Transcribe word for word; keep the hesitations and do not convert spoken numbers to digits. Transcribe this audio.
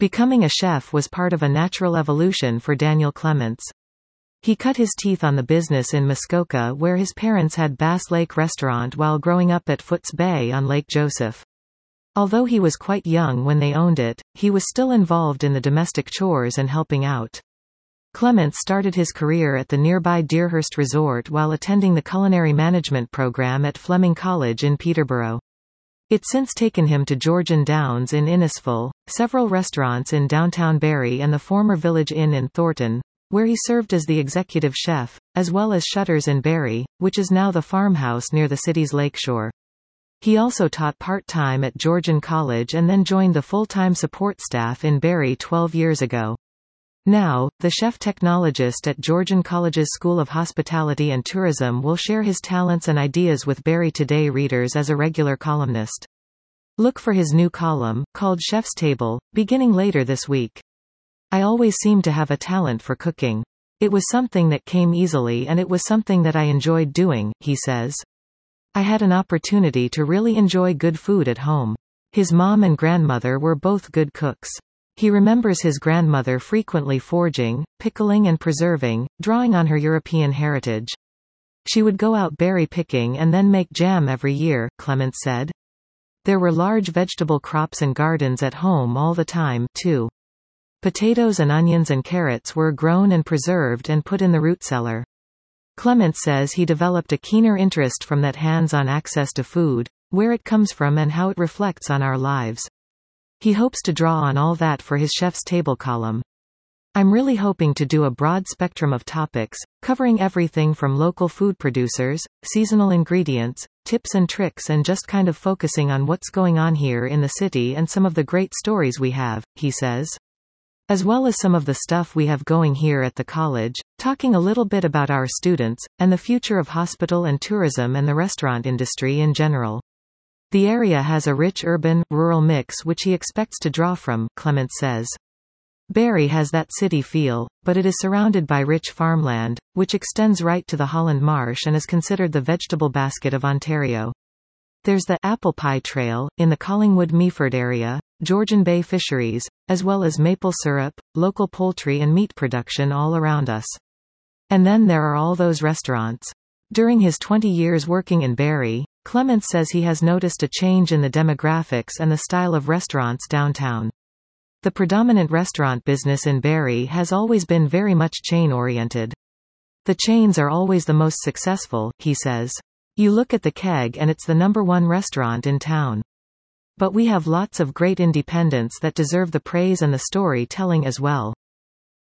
Becoming a chef was part of a natural evolution for Daniel Clements. He cut his teeth on the business in Muskoka, where his parents had Bass Lake Restaurant, while growing up at Foots Bay on Lake Joseph. Although he was quite young when they owned it, he was still involved in the domestic chores and helping out. Clements started his career at the nearby Deerhurst Resort while attending the culinary management program at Fleming College in Peterborough. It's since taken him to Georgian Downs in Innisful, several restaurants in downtown Barrie and the former Village Inn in Thornton, where he served as the executive chef, as well as Shutters in Barrie, which is now the farmhouse near the city's lakeshore. He also taught part-time at Georgian College and then joined the full-time support staff in Barrie twelve years ago. Now, the chef-technologist at Georgian College's School of Hospitality and Tourism will share his talents and ideas with Barrie Today readers as a regular columnist. Look for his new column, called Chef's Table, beginning later this week. I always seemed to have a talent for cooking. It was something that came easily and it was something that I enjoyed doing, he says. I had an opportunity to really enjoy good food at home. His mom and grandmother were both good cooks. He remembers his grandmother frequently foraging, pickling and preserving, drawing on her European heritage. She would go out berry picking and then make jam every year, Clements said. There were large vegetable crops and gardens at home all the time, too. Potatoes and onions and carrots were grown and preserved and put in the root cellar. Clements says he developed a keener interest from that hands-on access to food, where it comes from and how it reflects on our lives. He hopes to draw on all that for his Chef's Table column. I'm really hoping to do a broad spectrum of topics, covering everything from local food producers, seasonal ingredients, tips and tricks, and just kind of focusing on what's going on here in the city and some of the great stories we have, he says. As well as some of the stuff we have going here at the college, talking a little bit about our students, and the future of hospital and tourism and the restaurant industry in general. The area has a rich urban-rural mix which he expects to draw from, Clements says. Barrie has that city feel, but it is surrounded by rich farmland, which extends right to the Holland Marsh and is considered the vegetable basket of Ontario. There's the Apple Pie Trail, in the Collingwood-Meaford area, Georgian Bay fisheries, as well as maple syrup, local poultry and meat production all around us. And then there are all those restaurants. During his twenty years working in Barrie, Clements says he has noticed a change in the demographics and the style of restaurants downtown. The predominant restaurant business in Barrie has always been very much chain-oriented. The chains are always the most successful, he says. You look at the Keg and it's the number one restaurant in town. But we have lots of great independents that deserve the praise and the story-telling as well.